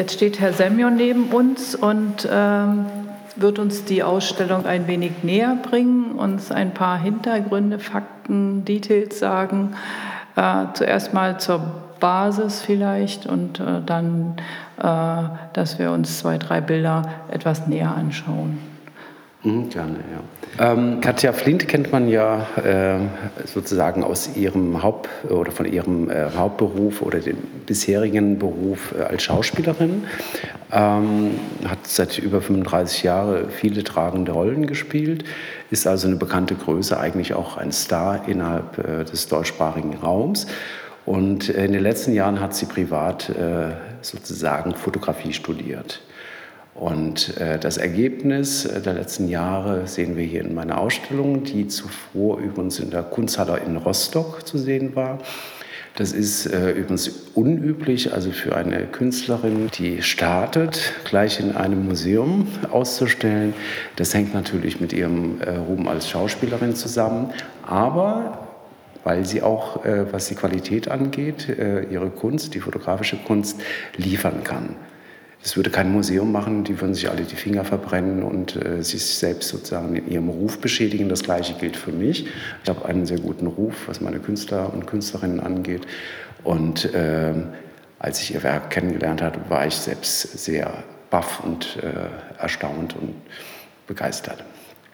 Jetzt steht Herr Semjon neben uns und wird uns die Ausstellung ein wenig näher bringen, uns ein paar Hintergründe, Fakten, Details sagen. Zuerst mal zur Basis vielleicht und dann, dass wir uns 2, 3 Bilder etwas näher anschauen. Gerne, ja. Katja Flint kennt man ja sozusagen aus ihrem von ihrem Hauptberuf oder dem bisherigen Beruf als Schauspielerin. Hat seit über 35 Jahren viele tragende Rollen gespielt, ist also eine bekannte Größe, eigentlich auch ein Star innerhalb des deutschsprachigen Raums. Und in den letzten Jahren hat sie privat sozusagen Fotografie studiert. Und das Ergebnis der letzten Jahre sehen wir hier in meiner Ausstellung, die zuvor übrigens in der Kunsthalle in Rostock zu sehen war. Das ist übrigens unüblich, also für eine Künstlerin, die startet, gleich in einem Museum auszustellen. Das hängt natürlich mit ihrem Ruhm als Schauspielerin zusammen, aber weil sie auch, was die Qualität angeht, ihre Kunst, die fotografische Kunst, liefern kann. Es würde kein Museum machen, die würden sich alle die Finger verbrennen und sich selbst sozusagen in ihrem Ruf beschädigen. Das Gleiche gilt für mich. Ich habe einen sehr guten Ruf, was meine Künstler und Künstlerinnen angeht. Und als ich ihr Werk kennengelernt habe, war ich selbst sehr baff und erstaunt und begeistert.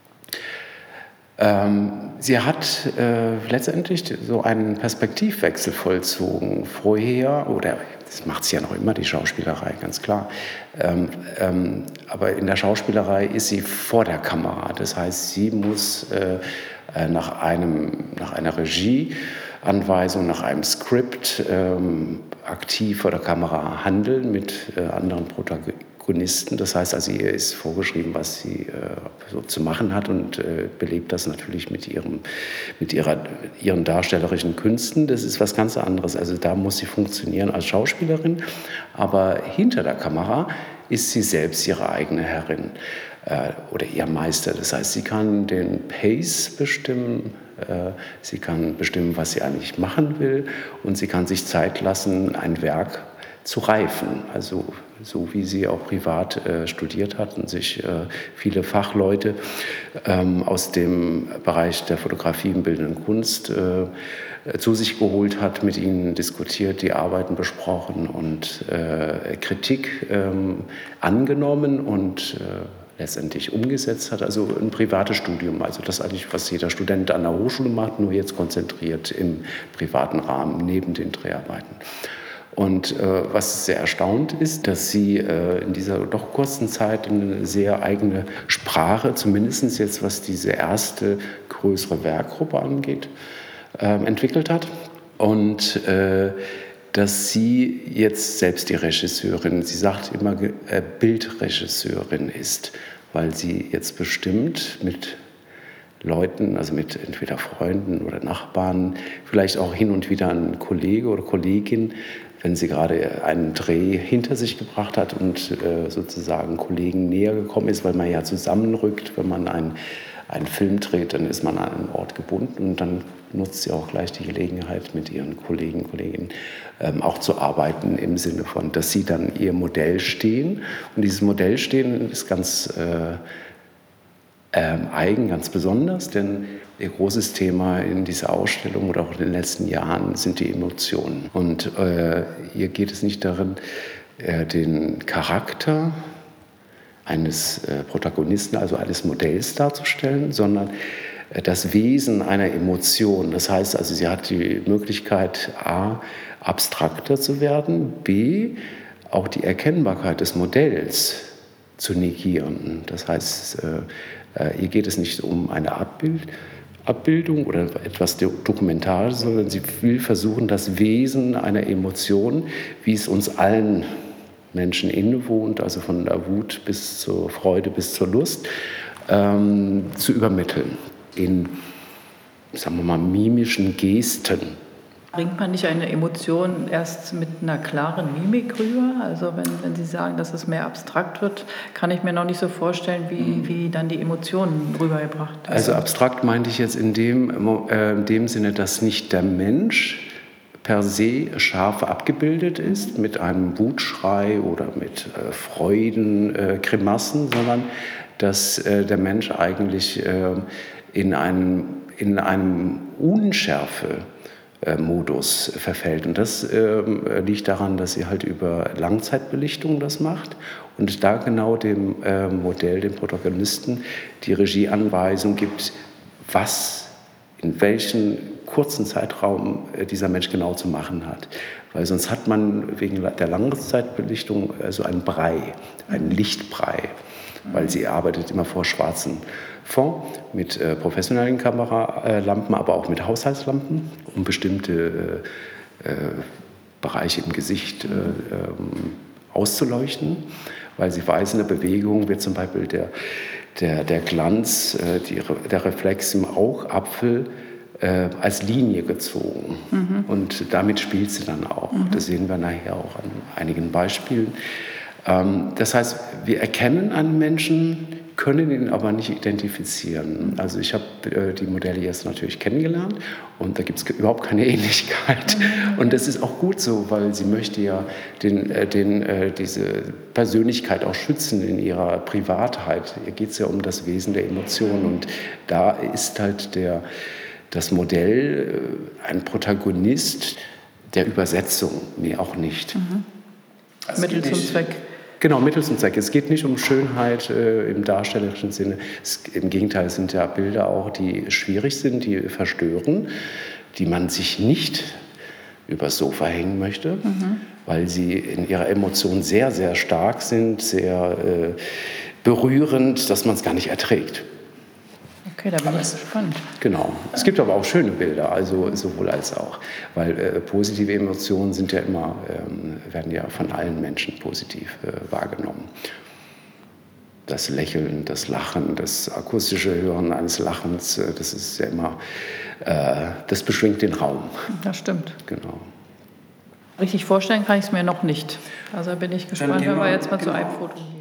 Sie hat letztendlich so einen Perspektivwechsel vollzogen. Vorher, oder das macht sie ja noch immer, die Schauspielerei, ganz klar. Aber in der Schauspielerei ist sie vor der Kamera. Das heißt, sie muss nach einer Regieanweisung, nach einem Skript aktiv vor der Kamera handeln mit anderen Protagonisten. Das heißt also, ihr ist vorgeschrieben, was sie so zu machen hat und belebt das natürlich mit ihren darstellerischen Künsten. Das ist was ganz anderes. Also da muss sie funktionieren als Schauspielerin, aber hinter der Kamera ist sie selbst ihre eigene Herrin oder ihr Meister. Das heißt, sie kann den Pace bestimmen, sie kann bestimmen, was sie eigentlich machen will und sie kann sich Zeit lassen, ein Werk zu reifen, also so wie sie auch privat studiert hat und sich viele Fachleute aus dem Bereich der Fotografie und bildenden Kunst zu sich geholt hat, mit ihnen diskutiert, die Arbeiten besprochen und Kritik angenommen und letztendlich umgesetzt hat, also ein privates Studium, also das eigentlich, was jeder Student an der Hochschule macht, nur jetzt konzentriert im privaten Rahmen neben den Dreharbeiten. Und was sehr erstaunt ist, dass sie in dieser doch kurzen Zeit eine sehr eigene Sprache, zumindest jetzt was diese erste größere Werkgruppe angeht, entwickelt hat. Und dass sie jetzt selbst die Regisseurin, sie sagt immer Bildregisseurin ist, weil sie jetzt bestimmt mit Leuten, also mit entweder Freunden oder Nachbarn, vielleicht auch hin und wieder ein Kollege oder Kollegin, wenn sie gerade einen Dreh hinter sich gebracht hat und sozusagen Kollegen näher gekommen ist, weil man ja zusammenrückt, wenn man einen Film dreht, dann ist man an einen Ort gebunden und dann nutzt sie auch gleich die Gelegenheit, mit ihren Kollegen, Kolleginnen auch zu arbeiten im Sinne von, dass sie dann ihr Modell stehen. Und dieses Modell stehen ist ganz eigen, ganz besonders, denn ihr großes Thema in dieser Ausstellung oder auch in den letzten Jahren sind die Emotionen. Und hier geht es nicht darin, den Charakter eines Protagonisten, also eines Modells darzustellen, sondern das Wesen einer Emotion. Das heißt also, sie hat die Möglichkeit, a, abstrakter zu werden, b, auch die Erkennbarkeit des Modells zu negieren. Das heißt, hier geht es nicht um eine Abbildung oder etwas Dokumentarisches, sondern sie will versuchen, das Wesen einer Emotion, wie es uns allen Menschen innewohnt, also von der Wut bis zur Freude bis zur Lust, zu übermitteln in, sagen wir mal, mimischen Gesten. Bringt man nicht eine Emotion erst mit einer klaren Mimik rüber? Also wenn Sie sagen, dass es mehr abstrakt wird, kann ich mir noch nicht so vorstellen, wie dann die Emotionen rübergebracht werden. Also abstrakt meinte ich jetzt in dem Sinne, dass nicht der Mensch per se scharf abgebildet ist mit einem Wutschrei oder mit Freudengrimassen, sondern dass der Mensch eigentlich in einem Unschärfe-Modus verfällt. Und das liegt daran, dass sie halt über Langzeitbelichtung das macht und da genau dem Modell, dem Protagonisten, die Regieanweisung gibt, was in welchen kurzen Zeitraum dieser Mensch genau zu machen hat. Weil sonst hat man wegen der Langzeitbelichtung so einen Brei, einen Lichtbrei, weil sie arbeitet immer vor schwarzen Fond mit professionellen Kameralampen, aber auch mit Haushaltslampen, um bestimmte Bereiche im Gesicht auszuleuchten, weil sie weiß, in der Bewegung wird zum Beispiel der Glanz, der Reflex im Augapfel als Linie gezogen. Und damit spielt sie dann auch. Das sehen wir nachher auch an einigen Beispielen. Das heißt, wir erkennen einen Menschen, können ihn aber nicht identifizieren. Also ich habe die Modelle jetzt natürlich kennengelernt und da gibt es überhaupt keine Ähnlichkeit. Und das ist auch gut so, weil sie möchte ja diese Persönlichkeit auch schützen in ihrer Privatheit. Ihr geht es ja um das Wesen der Emotionen und da ist halt das Modell ein Protagonist der Übersetzung, nee, auch nicht. Mittel zum Zweck. Genau, Mittel zum Zweck. Es geht nicht um Schönheit im darstellerischen Sinne. Im Gegenteil, es sind ja Bilder auch, die schwierig sind, die verstören, die man sich nicht übers Sofa hängen möchte, weil sie in ihrer Emotion sehr, sehr stark sind, sehr berührend, dass man es gar nicht erträgt. Okay, da bin ich gespannt. Genau. Es gibt aber auch schöne Bilder, also sowohl als auch. Weil positive Emotionen sind ja immer, werden ja von allen Menschen positiv wahrgenommen. Das Lächeln, das Lachen, das akustische Hören eines Lachens, das ist ja immer, das beschwingt den Raum. Das stimmt. Genau. Richtig vorstellen kann ich es mir noch nicht. Also bin ich gespannt, wenn wir jetzt mal zu einem Foto.